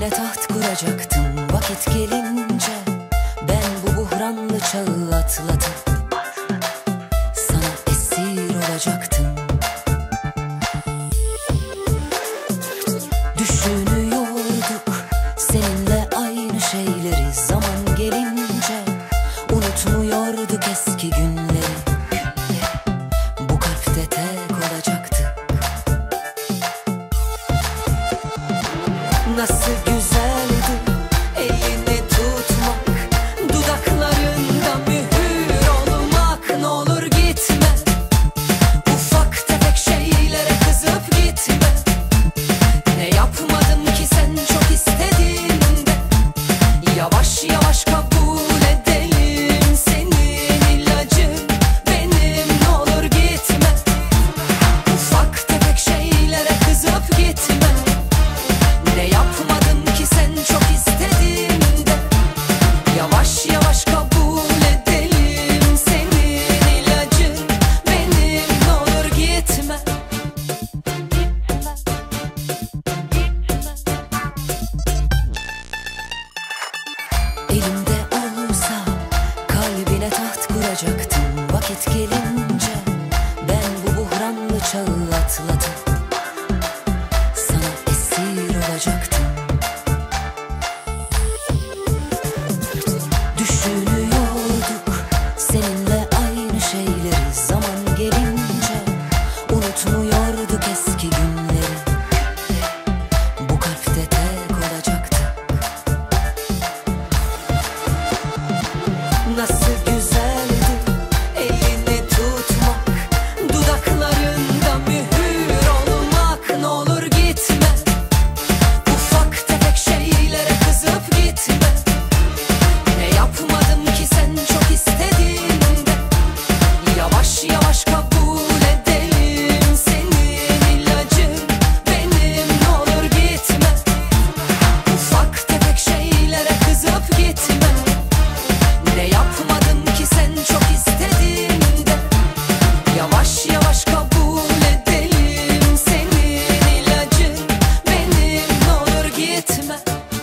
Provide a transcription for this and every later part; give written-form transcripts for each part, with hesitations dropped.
Kalbine taht kuracaktım vakit gelince. Ben bu buhranlı çağı atlatıp sana esir olacaktım. Düşünüyorduk seninle aynı şeyleri, zaman gelince unutmuyorduk eski günleri. Bu kalpte tek olacaktık. Nasıl güzeldi elini tutmak, dudaklarında mühür olmak. Ne olur gitme, ufak tefek şeylere kızıp gitme. Ne yapmadım ki sen çok istediğinde. Yavaş yavaş kabul edelim, senin ilacın benim. Ne olur gitme, ufak tefek şeylere kızıp gitme. Ne yapmadım ki sen çok istediğinde. Yavaş yavaş kabul edelim, senin ilacın benim. Ne olur gitme. Elimde olsa kalbine taht kuracaktım vakit gelince. Ben bu buhranlı çağı atlatıp sana esir olacaktım. Düşünüyorduk seninle aynı şeyleri, zaman gelince unutmuyorduk eski günleri. Bu kalpte tek olacaktık. Nasıl güzeldi elini tutmak, dudaklarında mühür olmak. Ne olur gitme, ufak tefek şeylere kızıp gitme. Ne yapmadım ki sen çok istediğinde. Yavaş yavaş kabul edelim, senin ilacın benim. Ne olur gitme, ufak tefek şeylere kızıp gitme. Ne yapmadım ki sen çok istediğinde. Yavaş yavaş kabul edelim, senin ilacın benim. Ne olur gitme.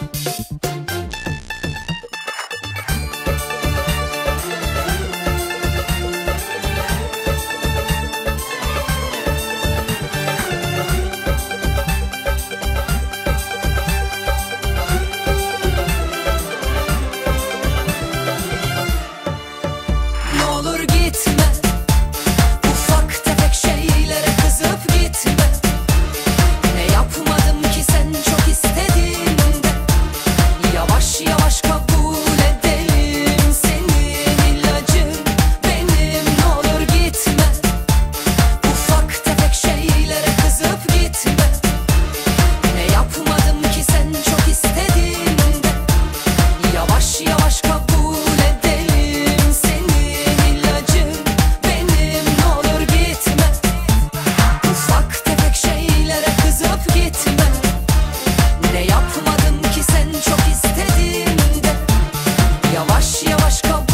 Ne olur gitme, ufak tefek şeylere kızıp gitme. Ne yapmadım ki sen çok istediğinde. Yavaş yavaş kabul edelim, senin ilacın benim. Ne olur gitme, ufak tefek şeylere kızıp gitme. Ne yapmadım ki sen çok istediğinde. Yavaş yavaş kabul edelim, senin ilacın benim. Ne olur gitme, ufak tefek şeylere kızıp gitme. Ne yapmadım ki sen çok istediğinde. Yavaş yavaş kabul